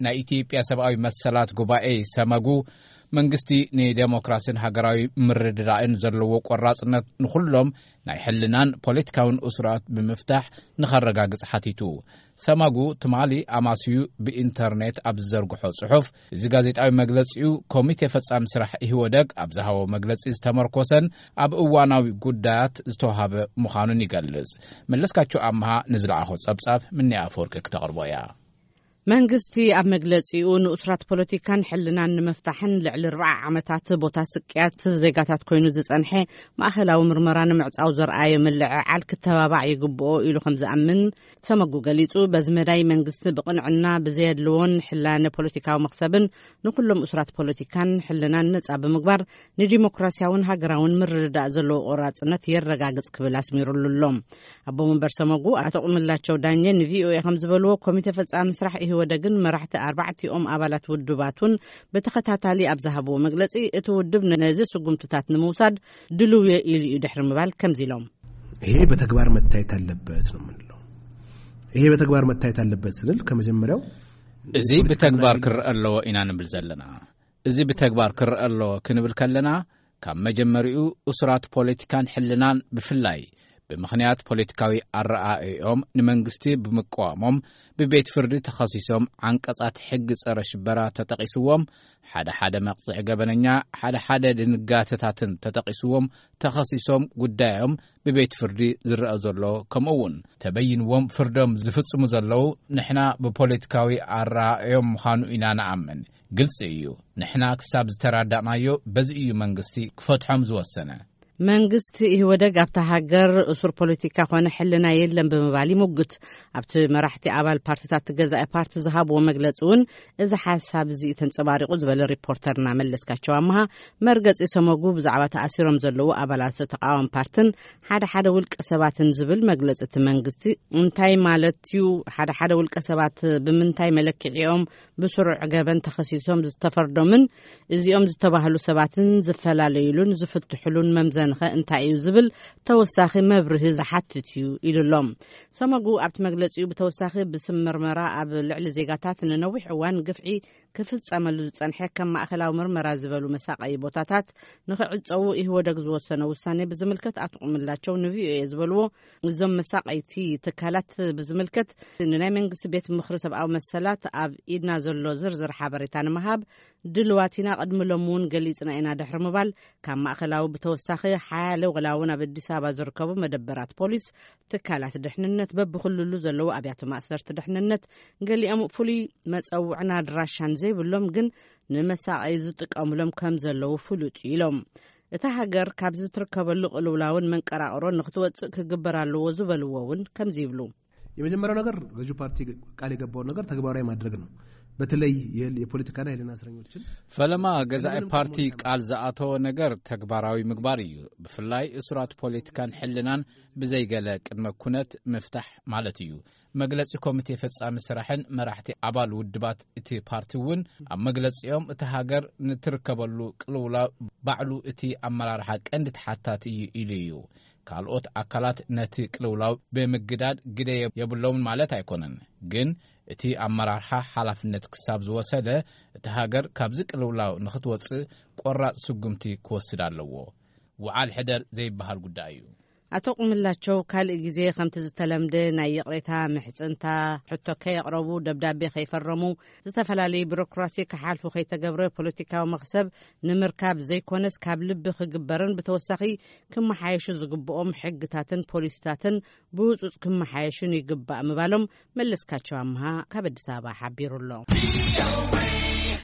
ናይ ኢትዮጵያ ሰብአዊ መሰላት ጉባኤ ሰመጉ መንግስቲ ንዲሞክራሲን ሃገራዊ ምርድዳእን ዘለዎ ቆራጽነት ንኹሎም ናይ ሕልናን ፖለቲካውን እስራት ብምፍታሕ ንኸረጋግጽ ሓቲቱ ሰመጉ ትማሊ ኣማስዩ ብኢንተርኔት ኣብ ዝዘርግሖ ጽሑፍ እዚ ጋዜጣዊ መግለጺኡ ኮሚቴ ፈጻሚ ስራሕ ይህወደግ ኣብ ዝሃቦ መግለጺ ዝተመርኮሰን ኣብ እዋናዊ ጉዳያት ዝተዋሃበ ምዃኑን ይገልጽ መለስካቸው ኣምሃ ንዝለዓኾ ጸብጻብ ምንያ አፈወርቂ ክተቕርቦያ መንግስቲ ኣብ መግለጺኡ ንኡስራት ፖለቲካን ሕልናን ንምፍታሕን ልዕሊ 4 ዓመታት ቦታ ስቅያት ዜጋታት ኮይኑ ዝጸንሐ ማእኸላዊ ምርመራ ንምዕጻው ዘርአየ ምልዕዓል ክተባባዕ ይግብኦ ኢሉ ከም ዝኣምን ሰመጉ ገሊጹ በዚ መዳይ መንግስቲ ብቕንዕና ብዘየድልዎን ሕላነ ፖለቲካዊ መኽሰብን ንኩሎም ኡስራት ፖለቲካን ሕልናን ነጻ ብምግባር ንዲሞክራሲያውን ሃገራውን ምርድዳእ ዘለዎ ቆራጽነት የረጋግጽ ክብል ኣስሚሩሉሎም ኣቦ መንበር ሰመጉ ኣቶ ቁምላቸው ዳኘ ንቪኦኤ ከም ዝበልዎ ኮሚቴ ፈጻሚ ስራሕ ወደግን መራሕቲ 4ኦም አባላት ውድባቱን በተኸታታሊ ኣብዛሃብዎ መግለጺ እቲ ውድብ ነዚ ስጉምትታት ንምውሳድ ድልው ኢሉ ድሕሪ ምባል ከምዚሎም ይሄ በተግባር መታየት አለበት ነው ምንለው ይሄ በተግባር መታየት አለበት ስንል ከመጀመሪያው እዚ በተግባር ክርአለው ኢና ንብል ዘለና እዚ በተግባር ክርአለው ክንብል ከለና ካብ መጀመሪኡ እስራት ፖለቲካን ሕልናን ብፍላይ ብምኽንያት ፖለቲካዊ ኣረኣእዮም ንመንግስቲ ብምቋሞም ብቤት ፍርዲ ተኸሲሶም አንቀጻት ሕግ ጸረ ሽበራ ተጠቂስዎም ሓደ መቅጽዕ ገበነኛ ሓደ ድንጋተታትን ተጠቂስዎም ተኸሲሶም ጉዳዮም ብቤት ፍርዲ ዝረአ ዘሎ ከምኡውን ተበይንዎም ፍርዶም ዝፍጽሙ ዘለው ንሕና ብፖለቲካዊ ኣረኣእዮም ምዃኑ ኢና ንኣምን ግልጽ እዩ ንሕና ክሳብ ዝተራዳእናዮ በዚ እዩ መንግስቲ ክፈትሖም ዝወሰነ መንግስቲ ይወደግ ኣብታ ሃገር እሱር ፖለቲካ ኾነ ሕልና የለን ብምባል ይሙግት ኣብቲ መራሕቲ ኣባል ፓርቲታት ትገዛኢ ፓርቲ ዝሃብዎ መግለጽውን እዚ ሓሳብ እዚ ተንጸባሪቑ ዝበለ ሪፖርተርና መለስካቸው ኣምሃ መርገጺ ሰመጉ ብዛዕባ ተኣሲሮም ዘለዉ ኣባላት ተቃዋሚ ፓርቲን ሓደ ውልቀ ሰባትን ዝብል መግለጽ እቲ መንግስቲ እንታይ ማለት እዩ ሓደ ውልቀ ሰባት ብምንታይ መለክዒኦም ብስሩዕ ገበን ተኸሲሶም ዝተፈርዶምን እዚኦም ዝተባህሉ ሰባትን ዝፈላለዩሉን ዝፍትሕሉን መምዘ እንታይ እዩ ዝብል ተወሳኺ መብርህ ዝሓትት እዩ ኢሉሎም ሰመጉ ኣብቲ መግለጺኡ ብተወሳኺ ብስም ምርመራ ኣብ ልዕሊ ዜጋታት ንነዊሕ እዋን ግፍዒ ክፍጸመሉ ዝጸንሐ ከም ማእኸላዊ ምርመራ ዝበሉ መሳቀይ ቦታታት ንኽዕጸው ይወደግ ዝወሰነ ውሳኔ ብዝምልከት ኣጥቁምላቸው ንቪኦኤ ዝበልዎ እዞም መሳቀይቲ ትካላት ብዝምልከት ንናይ መንግስቲ ቤት ምኽሪ ሰብኣዊ መሰላት ኣብ ኢድና ዘሎ ዝርዝር ሓበሬታ ንምሃብ ድልዋቲና ቀድምሎምውን ገሊጽና ኢና ድሕሪ ምባል ካብ ማእኸላዊ ብተወሳኺ ሓያለ ወላውን ኣብ አዲስ አበባ ዝርከቡ መደበራት ፖሊስ ትካላት ድሕንነት በብኹልሉ ዘለዉ ኣብያተ ማእሰርቲ ድሕንነት ገሊኦም ፍሉይ መጸውዕና ድራሻን ዘይብሎም ግን ንመሳቀይ ዝጥቀሙሎም ከም ዘለዉ ፍሉጥ ኢሎም እታ ሃገር ካብ ዝትርከበሉ ቅልውላውን መንቀራቅሮን ንኽትወጽእ ክግበር ኣለዎ ዝበልዎውን ከምዚ ይብሉ የመጀመሪያው ነገር ገዢው ፓርቲ ቃል የገባው ነገር ተግባራዊ ማድረግ ነው በተለይ የፖለቲካና የሕሊና እስረኞችን ፈለማ ገዛኢ ፓርቲ ቃል ዘአተወ ነገር ተግባራዊ ምግባር እዩ ብፍላይ እስራት ፖለቲካን ሕልናን ብዘይገለ ቅድመ ኩነት መፍታሕ ማለት እዩ መግለጺ ኮሚቴ ፈጻሚ ስራሕን መራሕቲ ኣባል ውድባት እቲ ፓርቲውን ኣብ መግለጺኦም እቲ ሃገር ንትርከበሉ ቅልውላ ባዕሉ እቲ ኣመራርሓ ቀንዲ ተሓታቲ እዩ ኢሉ እዩ ካልኦት ኣካላት ነቲ ቅልውላው ብምግዳድ ግደ የብሎም ማለት ኣይኮነን ግን እቲ ኣመራርሓ ሓላፍነት ክሳብ ዝወሰደ እቲ ሃገር ካብዚ ቅልውላው ንኽትወጽእ ቆራጽ ስጉምቲ ክወስድ ኣለዎ ወዓል ሕደር ዘይበሃል ጉዳይ እዩ ኣቶ ቁምላቸው ካልእ ግዜ ከምቲ ዝተለምደ ናይ የቕሬታ ምሕጽንታ ሕቶ ከየቕረቡ ደብዳቤ ከይፈረሙ ዝተፈላለዩ ቢሮክራሲ ክሓልፉ ከይተገብረ ፖለቲካዊ መኽሰብ ንምርካብ ዘይኮነስ ካብ ልቢ ክግበርን ብተወሳኺ ክመሓየሹ ዝግብኦም ሕግታትን ፖሊሲታትን ብውጹጽ ክመሓየሹን ይግባእ ምባሎም መለስካቸው ኣምሃ ካብ አዲስ አበባ ሓቢሩሎ